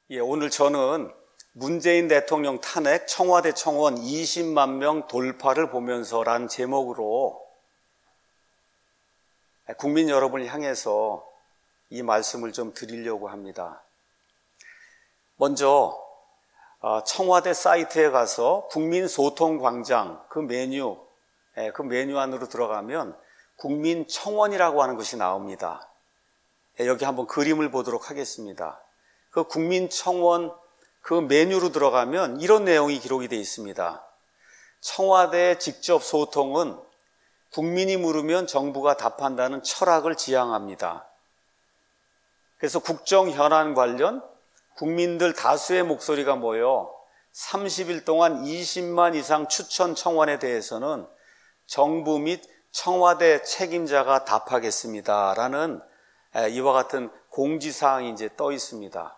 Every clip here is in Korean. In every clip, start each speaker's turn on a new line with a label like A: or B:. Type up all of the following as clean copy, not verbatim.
A: 오늘 저는 문재인 대통령 탄핵 청와대 청원 20만 명 돌파를 보면서라는 제목으로 국민 여러분을 향해서 이 말씀을 좀 드리려고 합니다. 먼저 청와대 사이트에 가서 국민소통광장 그 메뉴 안으로 들어가면 국민청원이라고 하는 것이 나옵니다. 여기 한번 그림을 보도록 하겠습니다. 그 국민청원 그 메뉴로 들어가면 이런 내용이 기록이 되어 있습니다. 청와대의 직접 소통은 국민이 물으면 정부가 답한다는 철학을 지향합니다. 그래서 국정 현안 관련 국민들 다수의 목소리가 모여 30일 동안 20만 이상 추천 청원에 대해서는 정부 및 청와대 책임자가 답하겠습니다라는 이와 같은 공지사항이 이제 떠 있습니다.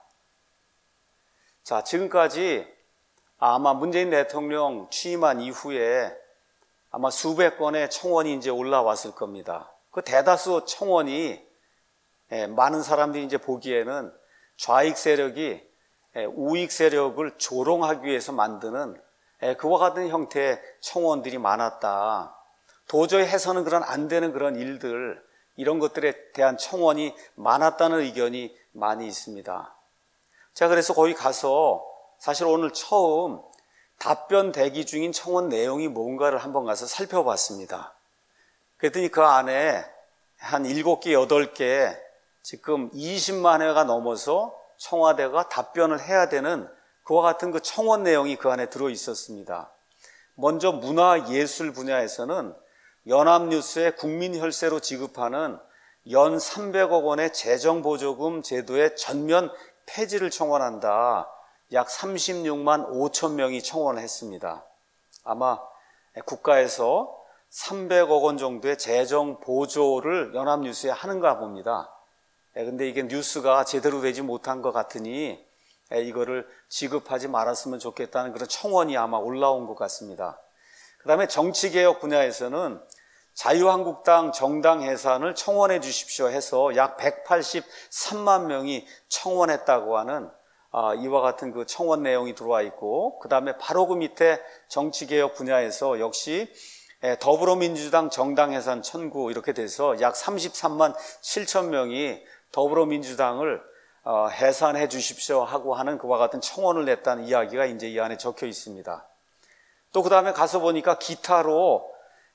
A: 자, 지금까지 아마 문재인 대통령 취임한 이후에 아마 수백 건의 청원이 이제 올라왔을 겁니다. 그 대다수 청원이 많은 사람들이 이제 보기에는 좌익 세력이 우익 세력을 조롱하기 위해서 만드는 그와 같은 형태의 청원들이 많았다. 도저히 해서는 안 되는 그런 일들, 이런 것들에 대한 청원이 많았다는 의견이 많이 있습니다. 자, 그래서 거기 가서 사실 오늘 처음 답변 대기 중인 청원 내용이 뭔가를 한번 가서 살펴봤습니다. 그랬더니 그 안에 한 7개, 8개, 지금 20만 회가 넘어서 청와대가 답변을 해야 되는 그와 같은 그 청원 내용이 그 안에 들어 있었습니다. 먼저 문화예술 분야에서는 연합뉴스에 국민혈세로 지급하는 연 300억 원의 재정보조금 제도의 전면 폐지를 청원한다. 약 36만 5천 명이 청원을 했습니다. 아마 국가에서 300억 원 정도의 재정 보조를 연합뉴스에 하는가 봅니다. 근데 이게 뉴스가 제대로 되지 못한 것 같으니 이거를 지급하지 말았으면 좋겠다는 그런 청원이 아마 올라온 것 같습니다. 그 다음에 정치개혁 분야에서는 자유한국당 정당 해산을 청원해 주십시오 해서 약 183만 명이 청원했다고 하는 이와 같은 그 청원 내용이 들어와 있고, 그 다음에 바로 그 밑에 정치개혁 분야에서 역시 더불어민주당 정당 해산 청구 이렇게 돼서 약 33만 7천 명이 더불어민주당을 해산해 주십시오 하고 하는 그와 같은 청원을 냈다는 이야기가 이제 이 안에 적혀 있습니다. 또 그 다음에 가서 보니까 기타로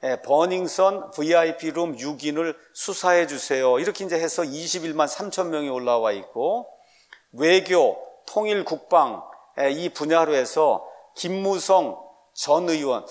A: 버닝썬 VIP룸 6인을 수사해 주세요. 이렇게 이제 해서 21만 3천 명이 올라와 있고, 외교, 통일, 국방 이 분야로 해서 김무성 전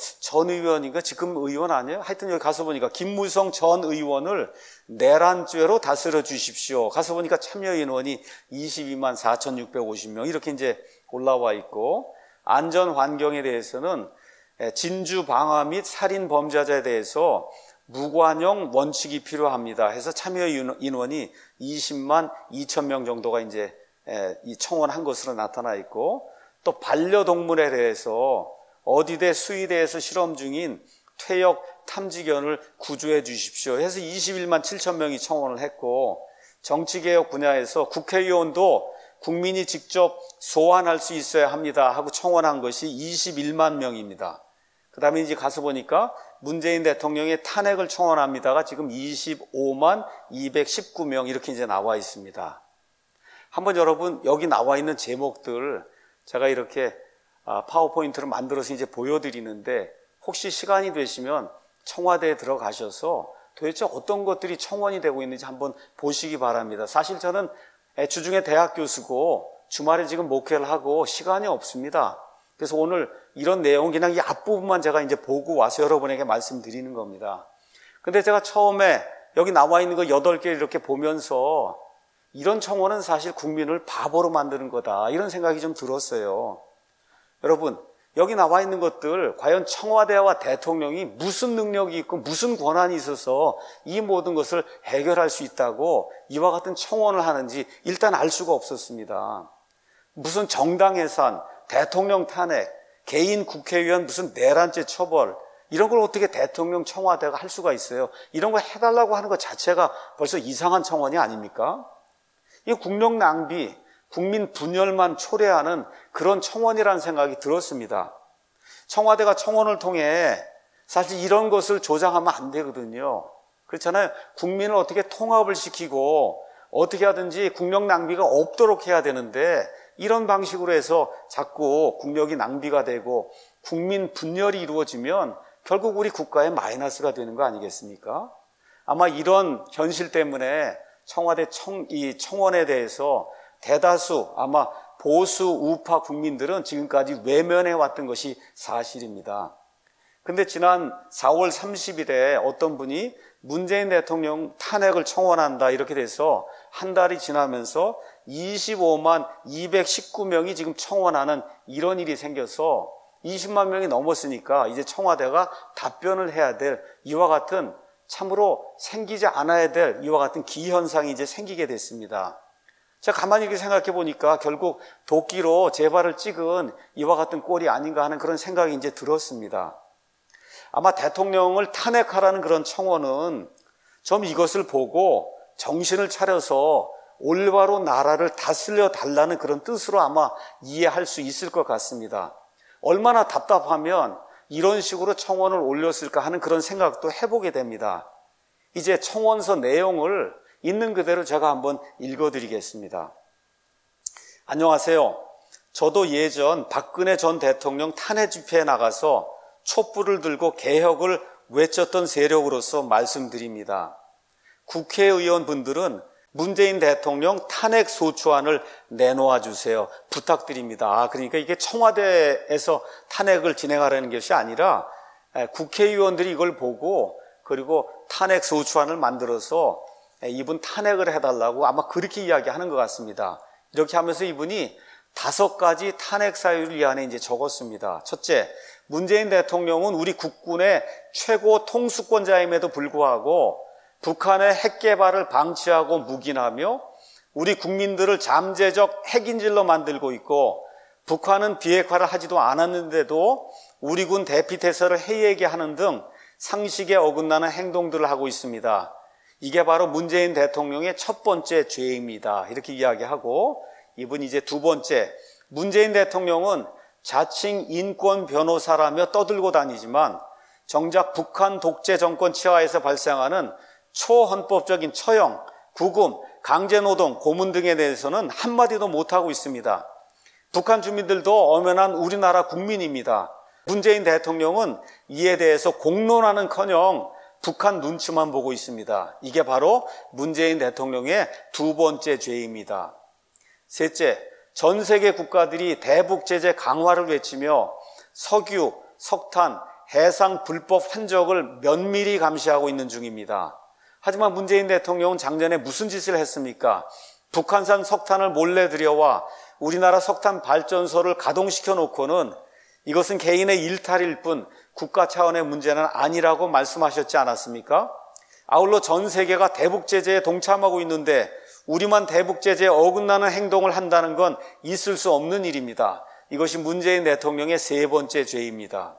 A: 의원인가 지금 의원 아니에요? 하여튼 여기 가서 보니까 김무성 전 의원을 내란죄로 다스려 주십시오. 가서 보니까 참여 인원이 22만 4,650명 이렇게 이제 올라와 있고, 안전 환경에 대해서는 진주 방화 및 살인 범죄자에 대해서 무관용 원칙이 필요합니다 해서 참여 인원이 20만 2천 명 정도가 이제 이 청원한 것으로 나타나 있고, 또 반려동물에 대해서 어디대 수의대에서 실험 중인 퇴역 탐지견을 구조해 주십시오 해서 21만 7천 명이 청원을 했고, 정치개혁 분야에서 국회의원도 국민이 직접 소환할 수 있어야 합니다 하고 청원한 것이 21만 명입니다. 그 다음에 이제 가서 보니까 문재인 대통령의 탄핵을 청원합니다가 지금 25만 219명 이렇게 이제 나와 있습니다. 한번 여러분 여기 나와 있는 제목들 제가 이렇게 파워포인트를 만들어서 이제 보여드리는데, 혹시 시간이 되시면 청와대에 들어가셔서 도대체 어떤 것들이 청원이 되고 있는지 한번 보시기 바랍니다. 사실 저는 주중에 대학 교수고 주말에 지금 목회를 하고 시간이 없습니다. 그래서 오늘 이런 내용 그냥 이 앞부분만 제가 이제 보고 와서 여러분에게 말씀드리는 겁니다. 근데 제가 처음에 여기 나와 있는 거 8개 이렇게 보면서 이런 청원은 사실 국민을 바보로 만드는 거다 이런 생각이 좀 들었어요. 여러분 여기 나와 있는 것들 과연 청와대와 대통령이 무슨 능력이 있고 무슨 권한이 있어서 이 모든 것을 해결할 수 있다고 이와 같은 청원을 하는지 일단 알 수가 없었습니다. 무슨 정당 해산, 대통령 탄핵, 개인 국회의원 무슨 내란죄 처벌 이런 걸 어떻게 대통령 청와대가 할 수가 있어요? 이런 거 해달라고 하는 것 자체가 벌써 이상한 청원이 아닙니까? 이 국력 낭비, 국민 분열만 초래하는 그런 청원이라는 생각이 들었습니다. 청와대가 청원을 통해 사실 이런 것을 조장하면 안 되거든요. 그렇잖아요. 국민을 어떻게 통합을 시키고 어떻게 하든지 국력 낭비가 없도록 해야 되는데 이런 방식으로 해서 자꾸 국력이 낭비가 되고 국민 분열이 이루어지면 결국 우리 국가에 마이너스가 되는 거 아니겠습니까? 아마 이런 현실 때문에 청와대 이 청원에 대해서 대다수 아마 보수 우파 국민들은 지금까지 외면해 왔던 것이 사실입니다. 근데 지난 4월 30일에 어떤 분이 문재인 대통령 탄핵을 청원한다 이렇게 돼서 한 달이 지나면서 25만 219명이 지금 청원하는 이런 일이 생겨서 20만 명이 넘었으니까 이제 청와대가 답변을 해야 될 이와 같은 참으로 생기지 않아야 될 이와 같은 기현상이 이제 생기게 됐습니다. 제가 가만히 이렇게 생각해 보니까 결국 도끼로 제 발을 찍은 이와 같은 꼴이 아닌가 하는 그런 생각이 이제 들었습니다. 아마 대통령을 탄핵하라는 그런 청원은 좀 이것을 보고 정신을 차려서 올바로 나라를 다스려 달라는 그런 뜻으로 아마 이해할 수 있을 것 같습니다. 얼마나 답답하면 이런 식으로 청원을 올렸을까 하는 그런 생각도 해보게 됩니다. 이제 청원서 내용을 있는 그대로 제가 한번 읽어드리겠습니다. 안녕하세요. 저도 예전 박근혜 전 대통령 탄핵 집회에 나가서 촛불을 들고 개혁을 외쳤던 세력으로서 말씀드립니다. 국회의원분들은 문재인 대통령 탄핵 소추안을 내놓아 주세요. 부탁드립니다. 그러니까 이게 청와대에서 탄핵을 진행하라는 것이 아니라 국회의원들이 이걸 보고 그리고 탄핵 소추안을 만들어서 이분 탄핵을 해달라고 아마 그렇게 이야기하는 것 같습니다. 이렇게 하면서 이분이 5가지 탄핵 사유를 이 안에 이제 적었습니다. 첫째, 문재인 대통령은 우리 국군의 최고 통수권자임에도 불구하고 북한의 핵 개발을 방치하고 묵인하며 우리 국민들을 잠재적 핵인질로 만들고 있고 북한은 비핵화를 하지도 않았는데도 우리 군 대피태세를 해이하게 하는 등 상식에 어긋나는 행동들을 하고 있습니다. 이게 바로 문재인 대통령의 첫 번째 죄입니다. 이렇게 이야기하고 이분이 이제 두 번째, 문재인 대통령은 자칭 인권 변호사라며 떠들고 다니지만 정작 북한 독재 정권 치하에서 발생하는 초헌법적인 처형, 구금, 강제노동, 고문 등에 대해서는 한마디도 못하고 있습니다. 북한 주민들도 엄연한 우리나라 국민입니다. 문재인 대통령은 이에 대해서 공론하는커녕 북한 눈치만 보고 있습니다. 이게 바로 문재인 대통령의 두 번째 죄입니다. 셋째, 전 세계 국가들이 대북 제재 강화를 외치며 석유, 석탄, 해상 불법 환적을 면밀히 감시하고 있는 중입니다. 하지만 문재인 대통령은 작년에 무슨 짓을 했습니까? 북한산 석탄을 몰래 들여와 우리나라 석탄 발전소를 가동시켜 놓고는 이것은 개인의 일탈일 뿐 국가 차원의 문제는 아니라고 말씀하셨지 않았습니까? 아울러 전 세계가 대북 제재에 동참하고 있는데 우리만 대북 제재에 어긋나는 행동을 한다는 건 있을 수 없는 일입니다. 이것이 문재인 대통령의 세 번째 죄입니다.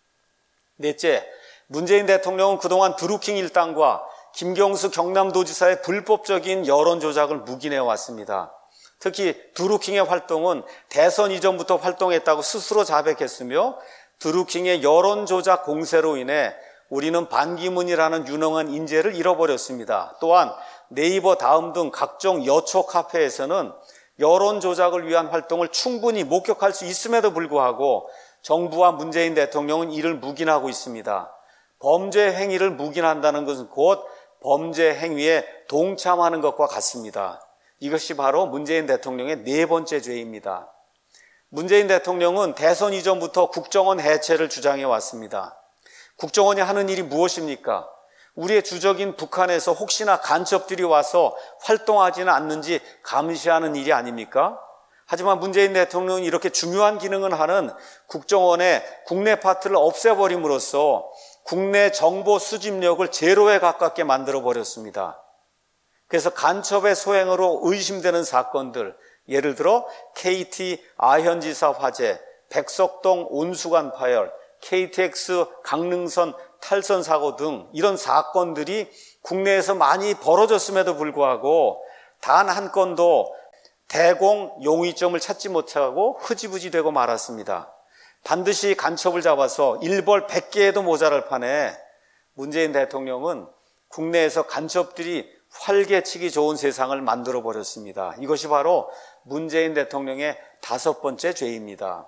A: 넷째, 문재인 대통령은 그동안 드루킹 일당과 김경수 경남도지사의 불법적인 여론 조작을 묵인해 왔습니다. 특히 드루킹의 활동은 대선 이전부터 활동했다고 스스로 자백했으며 드루킹의 여론 조작 공세로 인해 우리는 반기문이라는 유능한 인재를 잃어버렸습니다. 또한 네이버 다음 등 각종 여초 카페에서는 여론 조작을 위한 활동을 충분히 목격할 수 있음에도 불구하고 정부와 문재인 대통령은 이를 묵인하고 있습니다. 범죄 행위를 묵인한다는 것은 곧 범죄 행위에 동참하는 것과 같습니다. 이것이 바로 문재인 대통령의 네 번째 죄입니다. 문재인 대통령은 대선 이전부터 국정원 해체를 주장해 왔습니다. 국정원이 하는 일이 무엇입니까? 우리의 주적인 북한에서 혹시나 간첩들이 와서 활동하지는 않는지 감시하는 일이 아닙니까? 하지만 문재인 대통령은 이렇게 중요한 기능을 하는 국정원의 국내 파트를 없애버림으로써 국내 정보 수집력을 제로에 가깝게 만들어버렸습니다. 그래서 간첩의 소행으로 의심되는 사건들, 예를 들어 KT 아현지사 화재, 백석동 온수관 파열, KTX 강릉선 탈선 사고 등 이런 사건들이 국내에서 많이 벌어졌음에도 불구하고 단 한 건도 대공 용의점을 찾지 못하고 흐지부지 되고 말았습니다. 반드시 간첩을 잡아서 일벌 100개에도 모자랄 판에 문재인 대통령은 국내에서 간첩들이 활개치기 좋은 세상을 만들어 버렸습니다. 이것이 바로 문재인 대통령의 5번째 죄입니다.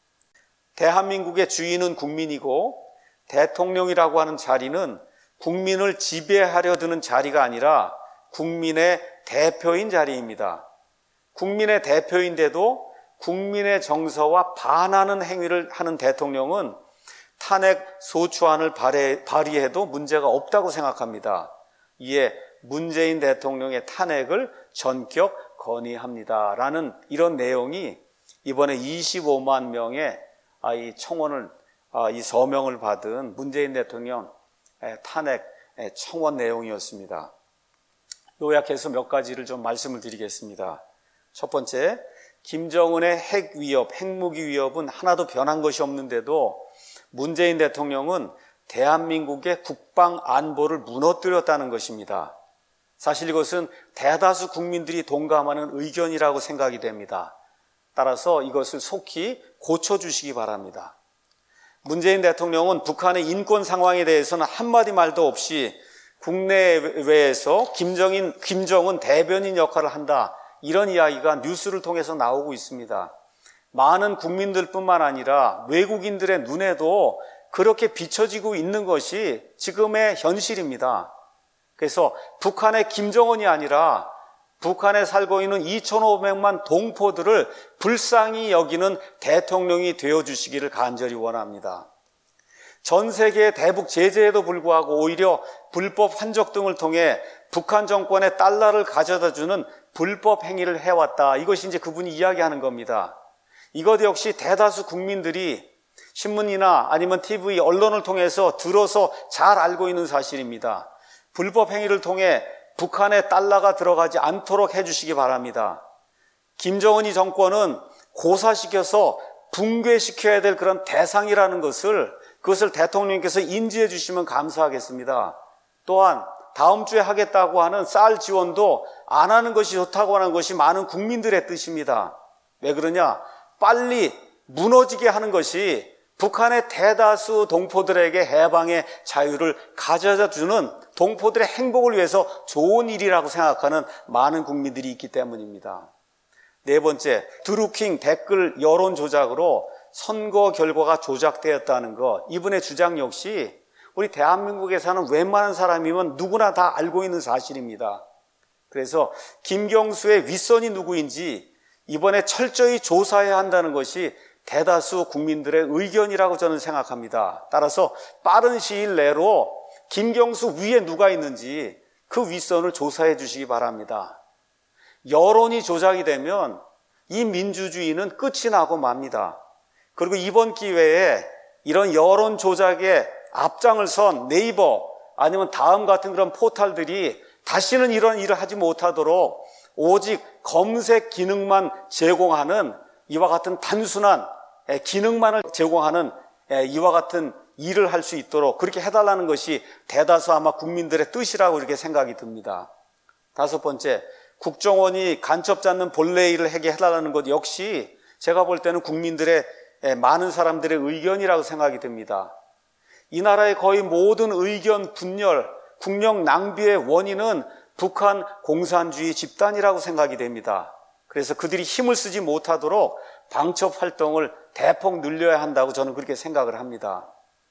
A: 대한민국의 주인은 국민이고 대통령이라고 하는 자리는 국민을 지배하려 드는 자리가 아니라 국민의 대표인 자리입니다. 국민의 대표인데도 국민의 정서와 반하는 행위를 하는 대통령은 탄핵 소추안을 발의해도 문제가 없다고 생각합니다. 이에 문재인 대통령의 탄핵을 전격 건의합니다라는 이런 내용이 이번에 25만 명의 이 청원을 이 서명을 받은 문재인 대통령 탄핵 청원 내용이었습니다. 요약해서 몇 가지를 좀 말씀을 드리겠습니다. 첫 번째, 김정은의 핵 위협, 핵무기 위협은 하나도 변한 것이 없는데도 문재인 대통령은 대한민국의 국방 안보를 무너뜨렸다는 것입니다. 사실 이것은 대다수 국민들이 동감하는 의견이라고 생각이 됩니다. 따라서 이것을 속히 고쳐주시기 바랍니다. 문재인 대통령은 북한의 인권 상황에 대해서는 한마디 말도 없이 국내외에서 김정은 대변인 역할을 한다, 이런 이야기가 뉴스를 통해서 나오고 있습니다. 많은 국민들뿐만 아니라 외국인들의 눈에도 그렇게 비춰지고 있는 것이 지금의 현실입니다. 그래서 북한의 김정은이 아니라 북한에 살고 있는 2,500만 동포들을 불쌍히 여기는 대통령이 되어주시기를 간절히 원합니다. 전 세계의 대북 제재에도 불구하고 오히려 불법 환적 등을 통해 북한 정권에 달러를 가져다주는 불법 행위를 해왔다. 이것이 이제 그분이 이야기하는 겁니다. 이것 역시 대다수 국민들이 신문이나 아니면 TV, 언론을 통해서 들어서 잘 알고 있는 사실입니다. 불법 행위를 통해 북한에 달러가 들어가지 않도록 해주시기 바랍니다. 김정은이 정권은 고사시켜서 붕괴시켜야 될 그런 대상이라는 그것을 대통령께서 인지해 주시면 감사하겠습니다. 또한 다음 주에 하겠다고 하는 쌀 지원도 안 하는 것이 좋다고 하는 것이 많은 국민들의 뜻입니다. 왜 그러냐? 빨리 무너지게 하는 것이 북한의 대다수 동포들에게 해방의 자유를 가져다 주는 동포들의 행복을 위해서 좋은 일이라고 생각하는 많은 국민들이 있기 때문입니다. 네 번째, 드루킹 댓글 여론 조작으로 선거 결과가 조작되었다는 것, 이분의 주장 역시 우리 대한민국에 사는 웬만한 사람이면 누구나 다 알고 있는 사실입니다. 그래서 김경수의 윗선이 누구인지 이번에 철저히 조사해야 한다는 것이 대다수 국민들의 의견이라고 저는 생각합니다. 따라서 빠른 시일 내로 김경수 위에 누가 있는지 그 윗선을 조사해 주시기 바랍니다. 여론이 조작이 되면 이 민주주의는 끝이 나고 맙니다. 그리고 이번 기회에 이런 여론 조작에 앞장을 선 네이버 아니면 다음 같은 그런 포털들이 다시는 이런 일을 하지 못하도록 오직 검색 기능만 제공하는 이와 같은 단순한 기능만을 제공하는 이와 같은 일을 할 수 있도록 그렇게 해달라는 것이 대다수 아마 국민들의 뜻이라고 이렇게 생각이 듭니다. 다섯 번째, 국정원이 간첩 잡는 본래 일을 하게 해달라는 것 역시 제가 볼 때는 국민들의 많은 사람들의 의견이라고 생각이 듭니다. 이 나라의 거의 모든 의견 분열, 국력 낭비의 원인은 북한 공산주의 집단이라고 생각이 됩니다. 그래서 그들이 힘을 쓰지 못하도록 방첩 활동을 대폭 늘려야 한다고 저는 그렇게 생각을 합니다.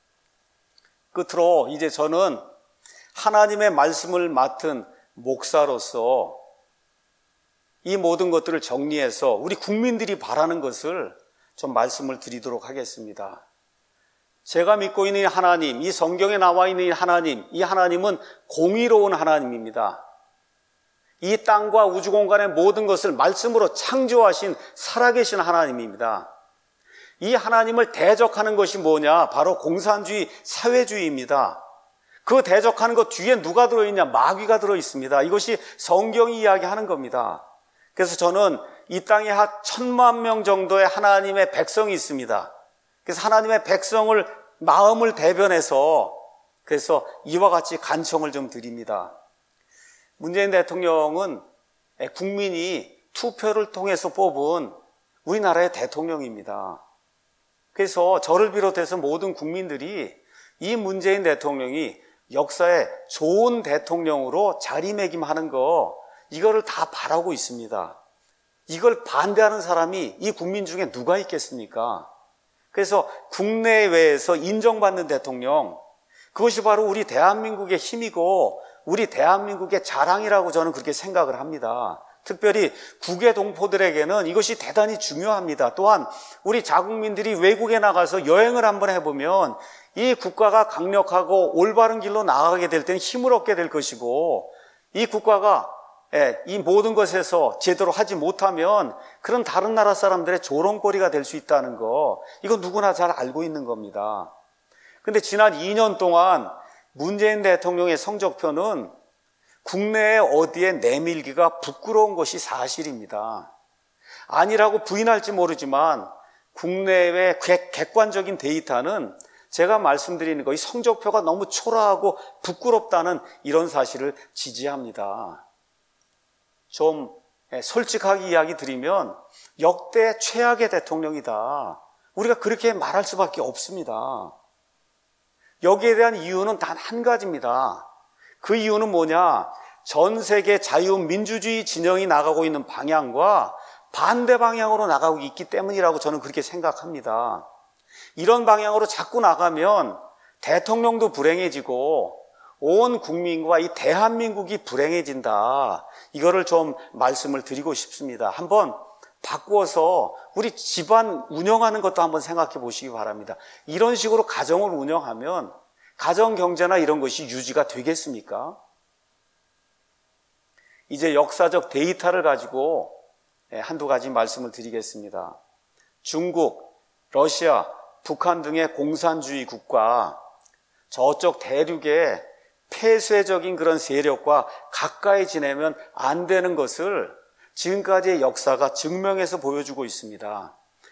A: 끝으로 이제 저는 하나님의 말씀을 맡은 목사로서 이 모든 것들을 정리해서 우리 국민들이 바라는 것을 좀 말씀을 드리도록 하겠습니다. 제가 믿고 있는 하나님, 이 성경에 나와 있는 이 하나님은 공의로운 하나님입니다. 이 땅과 우주 공간의 모든 것을 말씀으로 창조하신 살아계신 하나님입니다. 이 하나님을 대적하는 것이 뭐냐? 바로 공산주의, 사회주의입니다. 그 대적하는 것 뒤에 누가 들어있냐? 마귀가 들어있습니다. 이것이 성경이 이야기하는 겁니다. 그래서 저는 이 땅에 한 1,000만 명 정도의 하나님의 백성이 있습니다. 그래서 하나님의 백성을 마음을 대변해서 그래서 이와 같이 간청을 좀 드립니다. 문재인 대통령은 국민이 투표를 통해서 뽑은 우리나라의 대통령입니다. 그래서 저를 비롯해서 모든 국민들이 이 문재인 대통령이 역사에 좋은 대통령으로 자리매김하는 거, 이거를 다 바라고 있습니다. 이걸 반대하는 사람이 이 국민 중에 누가 있겠습니까? 그래서 국내외에서 인정받는 대통령, 그것이 바로 우리 대한민국의 힘이고 우리 대한민국의 자랑이라고 저는 그렇게 생각을 합니다. 특별히 국외 동포들에게는 이것이 대단히 중요합니다. 또한 우리 자국민들이 외국에 나가서 여행을 한번 해보면 이 국가가 강력하고 올바른 길로 나아가게 될 때는 힘을 얻게 될 것이고, 이 국가가 이 모든 것에서 제대로 하지 못하면 그런 다른 나라 사람들의 조롱거리가 될 수 있다는 거, 이거 누구나 잘 알고 있는 겁니다. 근데 지난 2년 동안 문재인 대통령의 성적표는 국내에 어디에 내밀기가 부끄러운 것이 사실입니다. 아니라고 부인할지 모르지만 국내외 객관적인 데이터는 제가 말씀드리는 거, 이 성적표가 너무 초라하고 부끄럽다는 이런 사실을 지지합니다. 좀 솔직하게 이야기 드리면 역대 최악의 대통령이다. 우리가 그렇게 말할 수밖에 없습니다. 여기에 대한 이유는 단 한 가지입니다. 그 이유는 뭐냐? 전 세계 자유민주주의 진영이 나가고 있는 방향과 반대 방향으로 나가고 있기 때문이라고 저는 그렇게 생각합니다. 이런 방향으로 자꾸 나가면 대통령도 불행해지고 온 국민과 이 대한민국이 불행해진다. 이거를 좀 말씀을 드리고 싶습니다. 한번 바꾸어서 우리 집안 운영하는 것도 한번 생각해 보시기 바랍니다. 이런 식으로 가정을 운영하면 가정 경제나 이런 것이 유지가 되겠습니까? 이제 역사적 데이터를 가지고 한두 가지 말씀을 드리겠습니다. 중국, 러시아, 북한 등의 공산주의 국가, 저쪽 대륙의 폐쇄적인 그런 세력과 가까이 지내면 안 되는 것을 지금까지의 역사가 증명해서 보여주고 있습니다.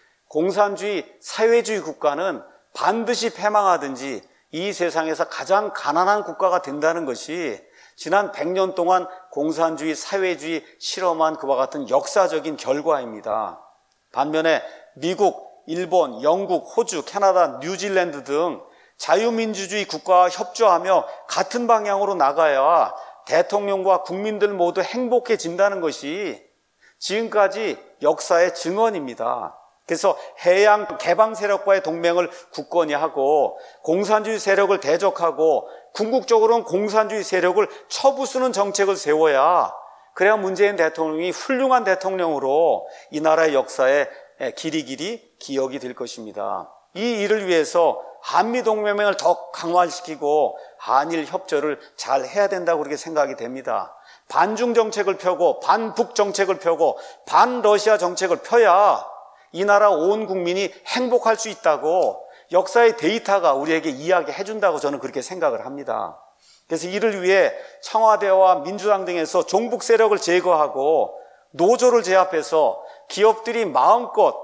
A: 공산주의, 사회주의 국가는 반드시 패망하든지 이 세상에서 가장 가난한 국가가 된다는 것이 지난 100년 동안 공산주의, 사회주의 실험한 그와 같은 역사적인 결과입니다. 반면에 미국, 일본, 영국, 호주, 캐나다, 뉴질랜드 등 자유민주주의 국가와 협조하며 같은 방향으로 나가야 대통령과 국민들 모두 행복해진다는 것이 지금까지 역사의 증언입니다. 그래서 해양 개방 세력과의 동맹을 굳건히 하고 공산주의 세력을 대적하고 궁극적으로는 공산주의 세력을 쳐부수는 정책을 세워야, 그래야 문재인 대통령이 훌륭한 대통령으로 이 나라의 역사에 길이길이 기억이 될 것입니다. 이 일을 위해서 한미동맹을 더 강화시키고 한일 협조를 잘 해야 된다고 그렇게 생각이 됩니다. 반중 정책을 펴고 반북 정책을 펴고 반러시아 정책을 펴야 이 나라 온 국민이 행복할 수 있다고 역사의 데이터가 우리에게 이야기해 준다고 저는 그렇게 생각을 합니다. 그래서 이를 위해 청와대와 민주당 등에서 종북 세력을 제거하고 노조를 제압해서 기업들이 마음껏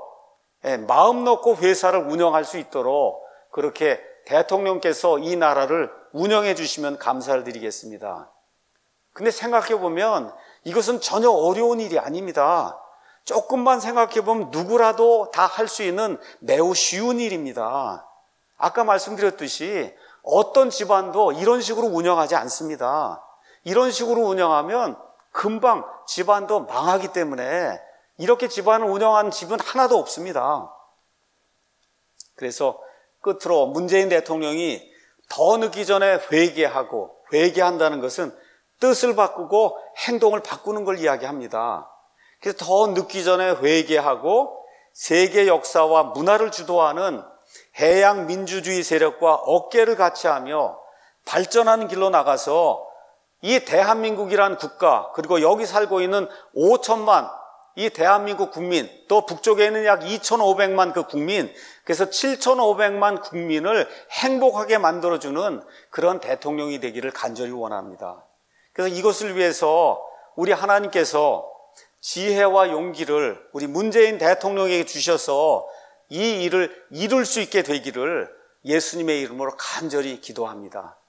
A: 마음 놓고 회사를 운영할 수 있도록 그렇게 대통령께서 이 나라를 운영해 주시면 감사를 드리겠습니다. 근데 생각해 보면 이것은 전혀 어려운 일이 아닙니다. 조금만 생각해 보면 누구라도 다 할 수 있는 매우 쉬운 일입니다. 아까 말씀드렸듯이 어떤 집안도 이런 식으로 운영하지 않습니다. 이런 식으로 운영하면 금방 집안도 망하기 때문에 이렇게 집안을 운영하는 집은 하나도 없습니다. 그래서 끝으로 문재인 대통령이 더 늦기 전에 회개한다는 것은 뜻을 바꾸고 행동을 바꾸는 걸 이야기합니다. 그래서 더 늦기 전에 회개하고 세계 역사와 문화를 주도하는 해양 민주주의 세력과 어깨를 같이 하며 발전하는 길로 나가서 이 대한민국이란 국가, 그리고 여기 살고 있는 5천만 이 대한민국 국민, 또 북쪽에 있는 약 2,500만 그 국민, 그래서 7,500만 국민을 행복하게 만들어주는 그런 대통령이 되기를 간절히 원합니다. 그래서 이것을 위해서 우리 하나님께서 지혜와 용기를 우리 문재인 대통령에게 주셔서 이 일을 이룰 수 있게 되기를 예수님의 이름으로 간절히 기도합니다.